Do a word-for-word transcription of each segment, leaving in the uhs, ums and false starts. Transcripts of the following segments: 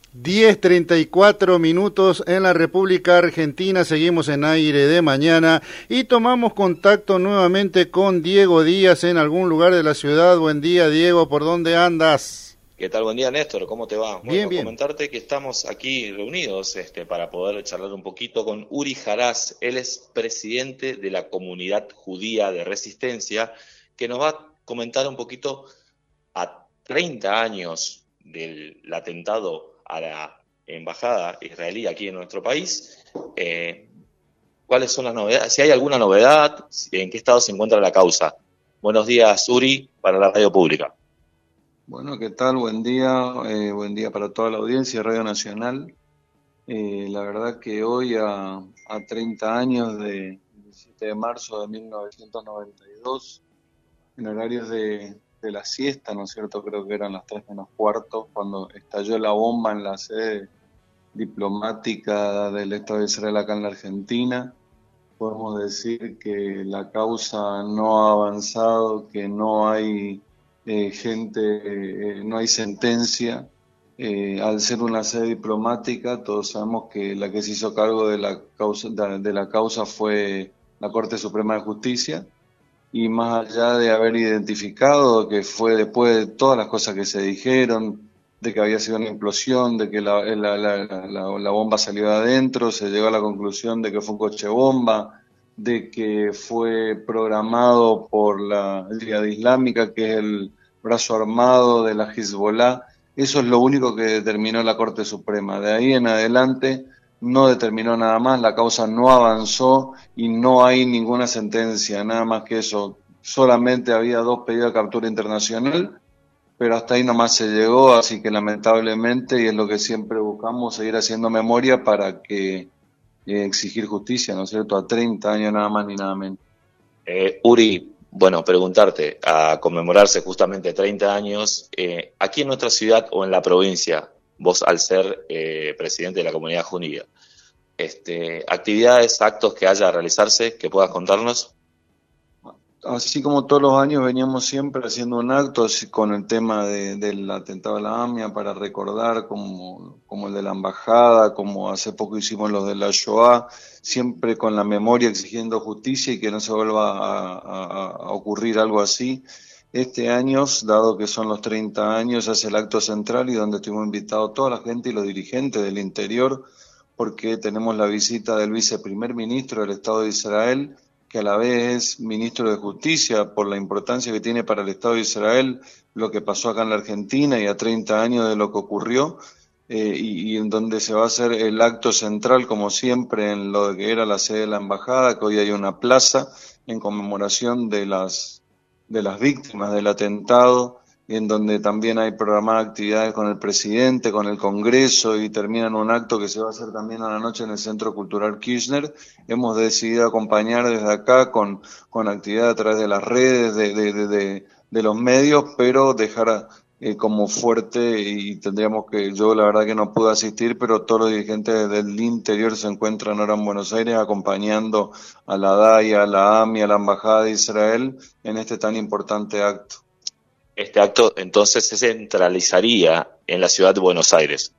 diez treinta y cuatro minutos en la República Argentina, seguimos en Aire de Mañana y tomamos contacto nuevamente con Diego Díaz en algún lugar de la ciudad. Buen día, Diego, ¿por dónde andas? ¿Qué tal? Buen día, Néstor, ¿cómo te va? Bien, bueno, bien. Comentarte que estamos aquí reunidos este, para poder charlar un poquito con Uri Haraz. Él es presidente de la Comunidad Judía de Resistencia, que nos va a comentar un poquito a treinta años del atentado a la embajada israelí aquí en nuestro país, eh, cuáles son las novedades, si hay alguna novedad, en qué estado se encuentra la causa. Buenos días, Uri, para la radio pública. Bueno, ¿qué tal? Buen día, eh, buen día para toda la audiencia de Radio Nacional. Eh, la verdad que hoy, a, a treinta años de diecisiete de marzo de mil novecientos noventa y dos, en horarios de, de la siesta, ¿no es cierto? Creo que eran las tres menos cuarto, cuando estalló la bomba en la sede diplomática del Estado de Israel acá en la Argentina. Podemos decir que la causa no ha avanzado, que no hay eh, gente, eh, no hay sentencia. Eh, al ser una sede diplomática, todos sabemos que la que se hizo cargo de la causa, de, de la causa fue la Corte Suprema de Justicia. Y más allá de haber identificado que fue después de todas las cosas que se dijeron, de que había sido una implosión, de que la, la, la, la, la bomba salió de adentro, se llegó a la conclusión de que fue un coche bomba, de que fue programado por la Jihad Islámica, que es el brazo armado de la Hezbollah. Eso es lo único que determinó la Corte Suprema. De ahí en adelante no determinó nada más, la causa no avanzó y no hay ninguna sentencia, nada más que eso. Solamente había dos pedidos de captura internacional, pero hasta ahí nomás se llegó, así que lamentablemente, y es lo que siempre buscamos, seguir haciendo memoria para que eh, exigir justicia, ¿no es cierto?, a treinta años nada más ni nada menos. Eh, Uri, bueno, preguntarte, a conmemorarse justamente treinta años, eh, aquí en nuestra ciudad o en la provincia, vos al ser eh, presidente de la comunidad judía, este, actividades, actos que haya a realizarse, que puedas contarnos. Así como todos los años veníamos siempre haciendo un acto así, con el tema de, del atentado a la AMIA para recordar, como, como el de la embajada, como hace poco hicimos los de la Shoah, siempre con la memoria exigiendo justicia y que no se vuelva a, a, a ocurrir algo así. Este año, dado que son los treinta años, hace el acto central y donde estuvimos invitados toda la gente y los dirigentes del interior, porque tenemos la visita del viceprimer ministro del Estado de Israel, que a la vez es ministro de Justicia, por la importancia que tiene para el Estado de Israel lo que pasó acá en la Argentina y a treinta años de lo que ocurrió, eh, y, y en donde se va a hacer el acto central, como siempre, en lo que era la sede de la embajada, que hoy hay una plaza en conmemoración de las de las víctimas del atentado, en donde también hay programadas actividades con el presidente, con el Congreso, y terminan un acto que se va a hacer también a la noche en el Centro Cultural Kirchner. Hemos decidido acompañar desde acá con, con actividad a través de las redes, de, de, de, de, de los medios, pero dejar eh, como fuerte, y tendríamos que, yo la verdad que no pude asistir, pero todos los dirigentes del interior se encuentran ahora en Buenos Aires acompañando a la D A I, a la AMI, a la Embajada de Israel en este tan importante acto. Este acto entonces se centralizaría en la ciudad de Buenos Aires.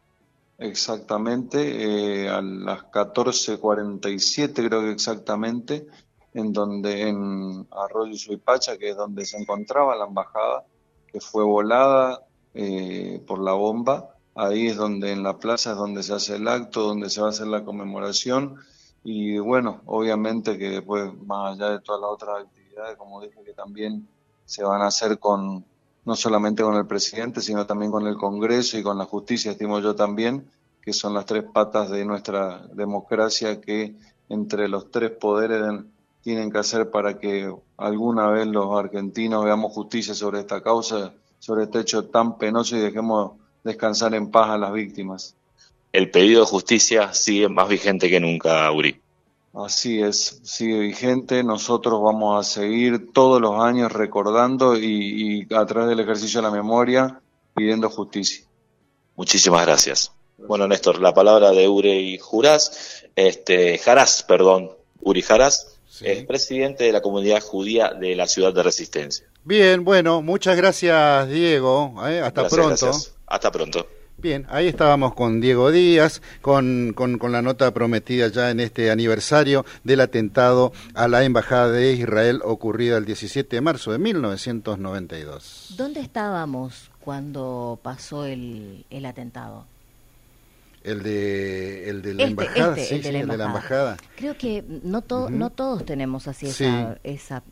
Exactamente, eh, a las catorce cuarenta y siete creo que exactamente, en donde en Arroyo Suipacha, que es donde se encontraba la embajada, que fue volada eh, por la bomba. Ahí es donde, en la plaza, es donde se hace el acto, donde se va a hacer la conmemoración. Y bueno, obviamente que después, más allá de todas las otras actividades, como dije, que también se van a hacer con, no solamente con el presidente, sino también con el Congreso y con la justicia, estimo yo también, que son las tres patas de nuestra democracia que entre los tres poderes tienen que hacer para que alguna vez los argentinos veamos justicia sobre esta causa, sobre este hecho tan penoso, y dejemos descansar en paz a las víctimas. El pedido de justicia sigue más vigente que nunca, Uri. Así es, sigue vigente. Nosotros vamos a seguir todos los años recordando y, y a través del ejercicio de la memoria pidiendo justicia. Muchísimas gracias. gracias. Bueno, Néstor, la palabra de Uri Haraz, este, Haraz, perdón, Uri Haraz. Sí. Es presidente de la comunidad judía de la ciudad de Resistencia. Bien, bueno, muchas gracias, Diego. ¿eh? Hasta gracias, pronto. Gracias. Hasta pronto. Bien, ahí estábamos con Diego Díaz, con, con, con la nota prometida ya en este aniversario del atentado a la Embajada de Israel ocurrida el diecisiete de marzo de mil novecientos noventa y dos. ¿Dónde estábamos cuando pasó el, el atentado? El de, el de la este, embajada, este, sí, el de sí, la el de la embajada. embajada. Creo que no, to, uh-huh. no todos tenemos así esa... Sí. esa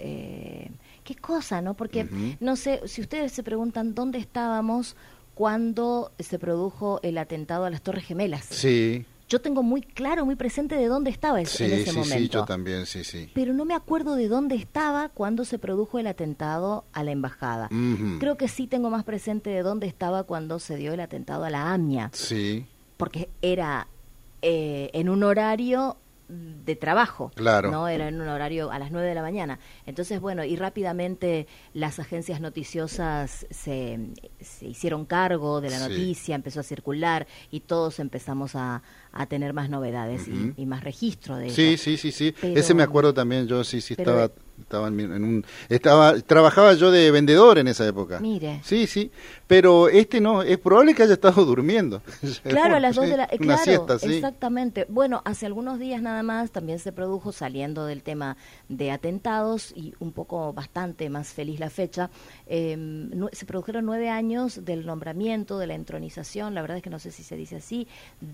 eh, qué cosa, ¿no? Porque, uh-huh. no sé, si ustedes se preguntan dónde estábamos cuando se produjo el atentado a las Torres Gemelas. Sí. Yo tengo muy claro, muy presente de dónde estaba sí, en ese sí, momento. Sí, yo también, sí, sí. Pero no me acuerdo de dónde estaba cuando se produjo el atentado a la embajada. Uh-huh. Creo que sí tengo más presente de dónde estaba cuando se dio el atentado a la AMIA. Sí. Porque era eh, en un horario de trabajo, claro. no era en un horario a las nueve de la mañana. Entonces, bueno, y rápidamente las agencias noticiosas se, se hicieron cargo de la sí. noticia, empezó a circular y todos empezamos a, a tener más novedades uh-huh. y, y más registro de sí, eso. Sí, sí, sí, Pero, ese me acuerdo también, yo sí, sí pero, estaba... Estaba en, en un, estaba, trabajaba yo de vendedor en esa época. Mire. Sí, sí, pero este no, es probable que haya estado durmiendo. Claro, a las dos de la... Una Claro, siesta, sí. Exactamente. Bueno, hace algunos días nada más también se produjo, saliendo del tema de atentados, y un poco bastante más feliz la fecha, eh, no, se produjeron nueve años del nombramiento, de la entronización, la verdad es que no sé si se dice así,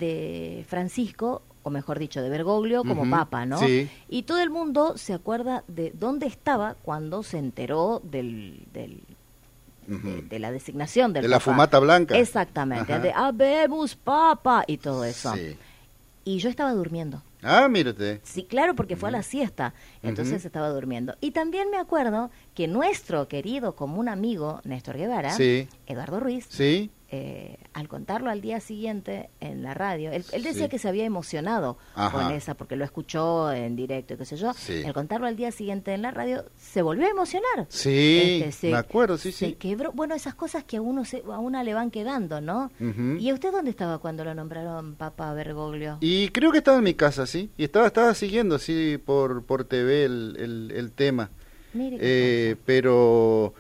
de Francisco, o mejor dicho, de Bergoglio como uh-huh. papa, ¿no? Sí. Y todo el mundo se acuerda de dónde estaba cuando se enteró del... del uh-huh. de, de la designación del de papa. La fumata blanca. Exactamente, Ajá. de Habemus Papa y todo eso. Sí. Y yo estaba durmiendo. Ah, mírate. Sí, claro, porque fue a la siesta, entonces uh-huh. estaba durmiendo. Y también me acuerdo que nuestro querido común amigo, Néstor Guevara, sí. Eduardo Ruiz, sí. eh, al contarlo al día siguiente en la radio, él, él decía sí. que se había emocionado Ajá. con esa, porque lo escuchó en directo y qué sé yo. Sí. Al contarlo al día siguiente en la radio, se volvió a emocionar. Sí, este, se, me acuerdo, sí, se sí. quebró. Bueno, esas cosas que a uno se, a una le van quedando, ¿no? Uh-huh. ¿Y a usted dónde estaba cuando lo nombraron Papa Bergoglio? Y creo que estaba en mi casa, sí, y estaba estaba siguiendo, sí, por por T V el, el, el tema. Mire eh, pero...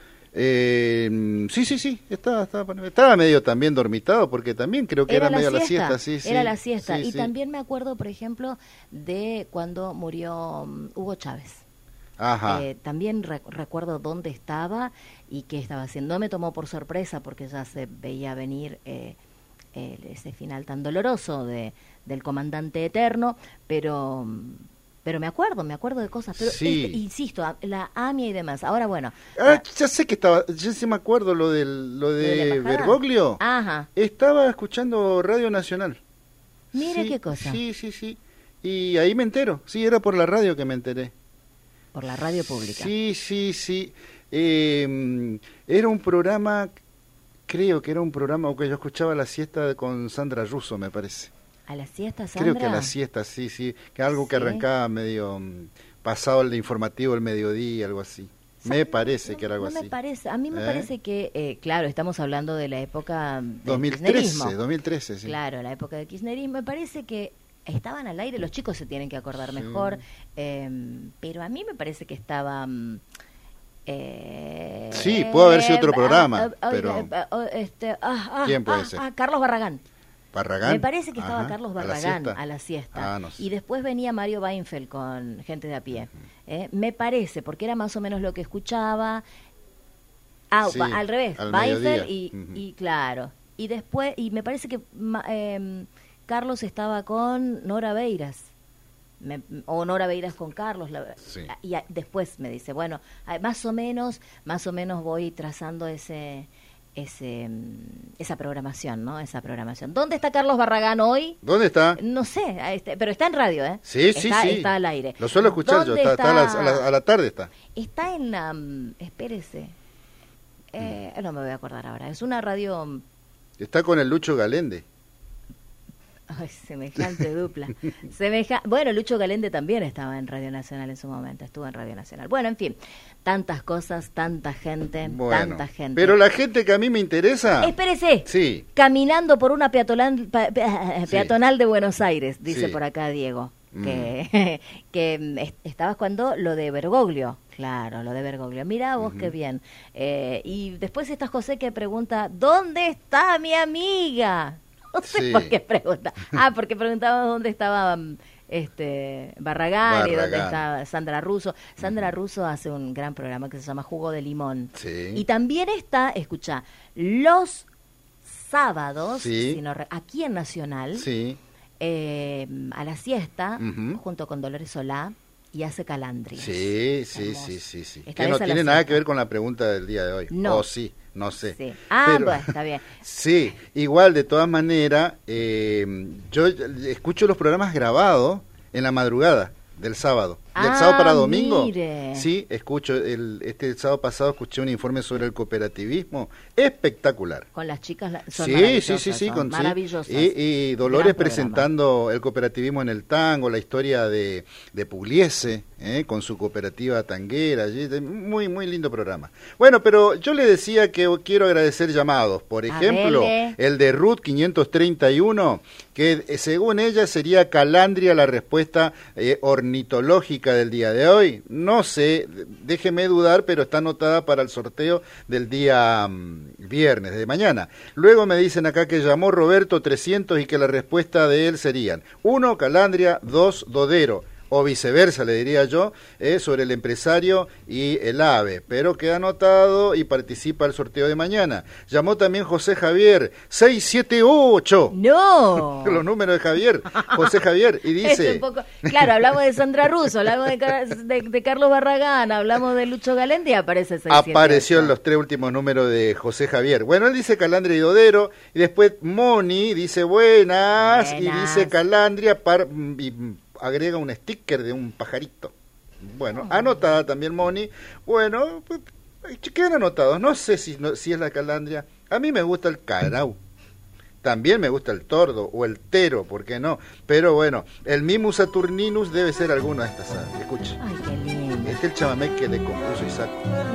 Eh, sí, sí, sí, estaba, estaba, estaba medio también dormitado, porque también creo que era, era medio la siesta, sí, sí. Era la siesta, sí, y sí. también me acuerdo, por ejemplo, de cuando murió um, Hugo Chávez. Ajá. Eh, también re- recuerdo dónde estaba y qué estaba haciendo. No me tomó por sorpresa, porque ya se veía venir eh, eh, ese final tan doloroso de, del comandante eterno, pero... Pero me acuerdo, me acuerdo de cosas, pero sí. este, insisto, la AMIA y demás. Ahora, bueno. Ah, ya sé que estaba, ya sí me acuerdo lo del, lo de, ¿De Bergoglio. Ajá. Estaba escuchando Radio Nacional. Mire sí, qué cosa. Sí, sí, sí. Y ahí me entero. Sí, era por la radio que me enteré. Por la radio pública. Sí, sí, sí. Eh, era un programa, creo que era un programa que yo escuchaba a la siesta con Sandra Russo, me parece. ¿A la siesta, Sandra? Creo que a la siesta, sí, sí. Que algo ¿Sí? que arrancaba medio um, pasado el informativo, el mediodía, algo así. Me parece no, que era algo no así. Me parece, a mí me ¿Eh? parece que, eh, claro, estamos hablando de la época del dos mil trece, kirchnerismo. dos mil trece, sí. Claro, la época del kirchnerismo. Me parece que estaban al aire, los chicos se tienen que acordar sí. mejor, eh, pero a mí me parece que estaban... Eh, sí, puede haber sido otro programa, eh, pero... Eh, eh, este, ah, ah, ¿Quién puede ah, ser? Ah, Carlos Barragán. ¿Barragán? Me parece que estaba Ajá. Carlos Barragán ¿A la siesta? a la siesta. Ah, no sé. Y después venía Mario Weinfeld con Gente de a pie. Uh-huh. ¿eh? Me parece, porque era más o menos lo que escuchaba. Ah, sí, al revés, al Weinfeld y, uh-huh. y claro. Y después, y me parece que eh, Carlos estaba con Nora Beiras. Me, o Nora Beiras con Carlos. La, sí. Y a, después me dice, bueno, más o menos, más o menos voy trazando ese... Ese, esa programación, ¿no? Esa programación. ¿Dónde está Carlos Barragán hoy? ¿Dónde está? No sé, este, pero está en radio, ¿eh? Sí, está, sí, sí. Está al aire. Lo suelo escuchar yo, está, está a, la, a, la, a la tarde está. Está en la... Um, espérese. Eh, mm. No me voy a acordar ahora. Es una radio... Um, está con el Lucho Galende. Ay, semejante dupla. Semeja... Bueno, Lucho Galende también estaba en Radio Nacional en su momento, estuvo en Radio Nacional. Bueno, en fin, tantas cosas, tanta gente, bueno, tanta gente. Pero la gente que a mí me interesa... Espérese. Sí. Caminando por una peatonal, pe, pe, peatonal sí. de Buenos Aires, dice sí. por acá Diego. que, mm. que estabas cuando lo de Bergoglio. Claro, lo de Bergoglio. Mira vos, uh-huh. qué bien. Eh, y después está José que pregunta, ¿dónde está mi amiga? No sé sí. por qué pregunta. Ah, porque preguntaba dónde estaba este Barragán, Barragán y dónde está Sandra Russo. Sandra uh-huh. Russo hace un gran programa que se llama Jugo de Limón. Sí. Y también está, escucha, los sábados, sí. sino, aquí en Nacional, sí. eh, a la siesta, uh-huh. junto con Dolores Solá, y hace Calandria. Sí, sí, sí, sí, sí. Que no tiene nada que ver con la pregunta del día de hoy. No. Oh, sí, no sé. Sí. Ah, Pero, bueno, está bien. Sí, igual de todas maneras, eh, yo escucho los programas grabados en la madrugada del sábado. Del ah, sábado para domingo. Mire. Sí, escucho, el, este sábado pasado escuché un informe sobre el cooperativismo espectacular. Con las chicas son sí, sí, sí, sí, son con maravillosas. Sí. Y, y Dolores presentando el cooperativismo en el tango, la historia de, de Pugliese, ¿eh? Con su cooperativa tanguera, muy, muy lindo programa. Bueno, pero yo le decía que quiero agradecer llamados, por ejemplo, el de Ruth quinientos treinta y uno, que eh, según ella sería Calandria la respuesta eh, ornitológica del día de hoy. No sé, déjeme dudar, pero está anotada para el sorteo del día um, viernes, de mañana. Luego me dicen acá que llamó Roberto trescientos y que la respuesta de él serían uno, Calandria, dos, Dodero, o viceversa, le diría yo, eh, sobre el empresario y el ave, pero queda anotado y participa el sorteo de mañana. Llamó también José Javier, seis siete ocho. ¡No! Los números de Javier, José Javier, y dice... Un poco... Claro, hablamos de Sandra Russo, hablamos de, de, de Carlos Barragán, hablamos de Lucho Galendi, aparece seis siete ocho. Apareció en los tres últimos números de José Javier. Bueno, él dice Calandria y Dodero, y después Moni dice buenas, buenas. y dice Calandria par... y, agrega un sticker de un pajarito. Bueno, oh. anotada también Moni. Bueno, pues, quedan anotados. No sé si, no, si es la Calandria. A mí me gusta el carau. También me gusta el tordo o el tero, ¿por qué no? Pero bueno, el Mimus Saturninus debe ser alguno de estas aves. Escucha. Ay, qué lindo. Este es el chamamé que le compuso Isaac.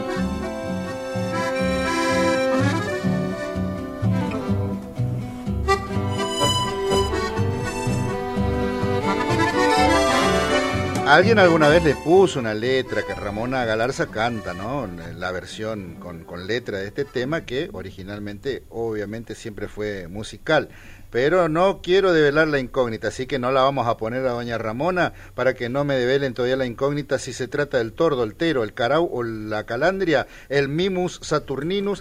Alguien alguna vez le puso una letra que Ramona Galarza canta, ¿no? La versión con, con letra de este tema que originalmente, obviamente, siempre fue musical. Pero no quiero develar la incógnita, así que no la vamos a poner a doña Ramona para que no me develen todavía la incógnita si se trata del tordo, el tero, el carau o la calandria, el Mimus Saturninus,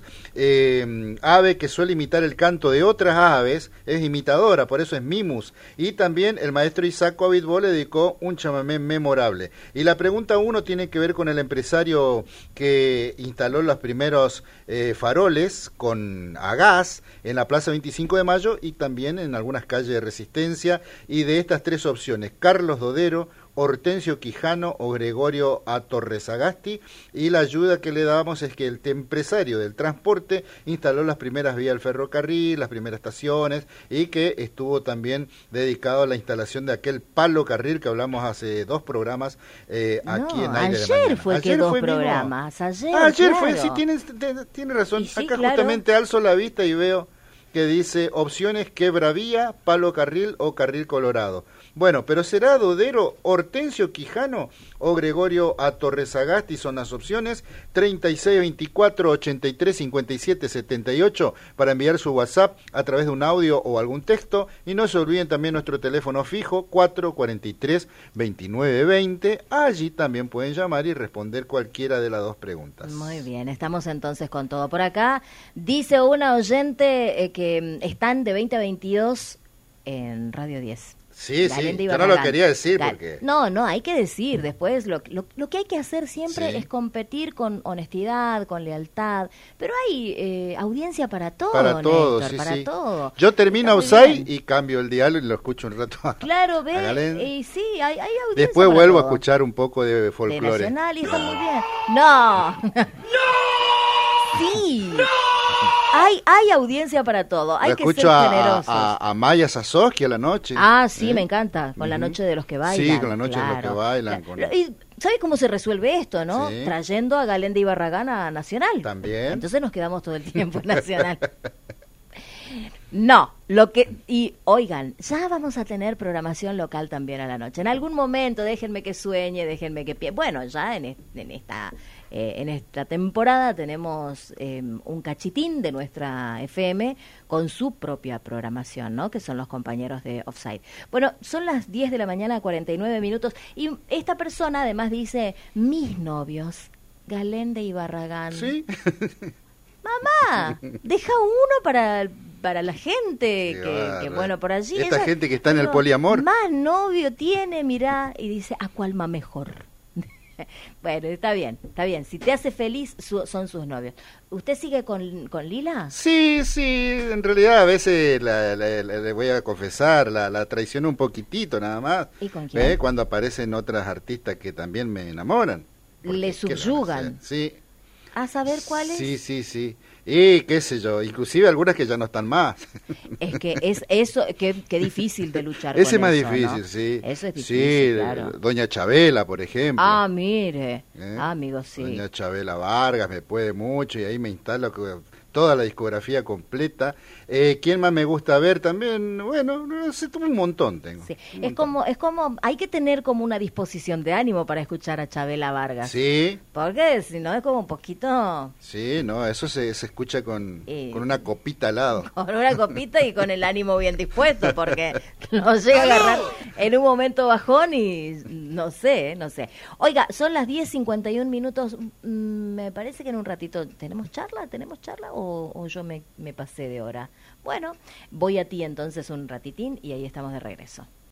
eh, ave que suele imitar el canto de otras aves, es imitadora, por eso es Mimus. Y también el maestro Isaac Abitbol le dedicó un chamamé memorable. Y la pregunta uno tiene que ver con el empresario que instaló los primeros eh, faroles con a gas en la Plaza veinticinco de Mayo y también en algunas calles de Resistencia, y de estas tres opciones, Carlos Dodero, Hortensio Quijano o Gregorio A. Torresagasti, y la ayuda que le damos es que el empresario del transporte instaló las primeras vías del ferrocarril, las primeras estaciones, y que estuvo también dedicado a la instalación de aquel palo carril que hablamos hace dos programas eh, no, aquí en Aire de Mañana. Ayer fue ayer que dos fue programas, ayer, ah, ayer claro. fue, sí, tiene, tiene razón, sí, acá claro. justamente alzo la vista y veo que dice opciones quebravía, palo carril o carril colorado. Bueno, pero ¿será Dodero, Hortensio Quijano o Gregorio A. Torresagasti? Son las opciones. Treinta y seis veinticuatro ochenta y tres cincuenta y siete setenta y ocho para enviar su WhatsApp a través de un audio o algún texto. Y no se olviden también nuestro teléfono fijo cuatro cuarenta y tres veintinueve veinte. Allí también pueden llamar y responder cualquiera de las dos preguntas. Muy bien, estamos entonces con todo por acá. Dice una oyente eh, que están de veinte a veintidós en Radio diez. Sí, sí, yo no lo quería decir Gal porque... No, no, hay que decir después, lo, lo, lo que hay que hacer siempre sí. es competir con honestidad, con lealtad, pero hay eh, audiencia para todo, Para todo, Néstor, sí, para sí. todo. Yo termino Ausay y cambio el dial y lo escucho un rato. Claro, ve, y sí, hay, hay audiencia. Después para vuelvo todo. a escuchar un poco de folclore. De Nacional y está muy bien. ¡No! ¡No! ¡Sí! ¡No! Hay, hay audiencia para todo, hay Lo que escucho ser a, generosos. A, a Maya Sasowski a la noche. Ah, sí, ¿eh? me encanta, con uh-huh. la noche de los que bailan. Sí, con la noche claro. de los que bailan. Con... Y ¿sabes cómo se resuelve esto, no? Sí. Trayendo a Galendi y Barragán a Nacional. También. Entonces nos quedamos todo el tiempo en Nacional. No, lo que y oigan, ya vamos a tener programación local también a la noche. En algún momento, déjenme que sueñe, déjenme que pie. Bueno, ya en, es, en esta eh, en esta temporada tenemos eh, un cachitín de nuestra F M con su propia programación, ¿no? Que son los compañeros de Offside. Bueno, son las diez de la mañana, cuarenta y nueve minutos, y esta persona además dice, mis novios, Galende y Barragán. ¿Sí? Mamá, deja uno para, para la gente Qué que, que, bueno, por allí. Esta ella, gente que está en el pero, poliamor. Más novio tiene, mirá, y dice, ¿a cuál más mejor? Bueno, está bien, está bien. Si te hace feliz, su, son sus novios. ¿Usted sigue con, con Lila? Sí, sí, en realidad a veces la, la, la, le voy a confesar, la, la traiciono un poquitito nada más. ¿Y con quién? ¿Eh? Cuando aparecen otras artistas que también me enamoran. Le subyugan. Sí. ¿A saber cuáles? Sí, sí, sí. Y qué sé yo, inclusive algunas que ya no están más. Es que es eso, qué, qué difícil de luchar Ese con es más eso, difícil, ¿no? sí. Eso es difícil, sí, claro. Doña Chabela, por ejemplo. Ah, mire. ¿Eh? Ah, amigo, sí. Doña Chabela Vargas me puede mucho y ahí me instalo toda la discografía completa. Eh, ¿Quién más me gusta ver también? Bueno, no sé, un montón tengo. Sí. Un Es montón. como, es como, hay que tener como una disposición de ánimo para escuchar a Chabela Vargas. Sí, Porque si no es como un poquito sí, no, eso se, se escucha con, Eh. con una copita al lado. con una copita y con el ánimo bien dispuesto, porque nos llega a agarrar en un momento bajón y no sé, no sé. Oiga, son las diez cincuenta y un minutos, mm, me parece que en un ratito, ¿tenemos charla? ¿Tenemos charla o, o yo me, me pasé de hora? Bueno, voy a ti entonces un ratitín y ahí estamos de regreso.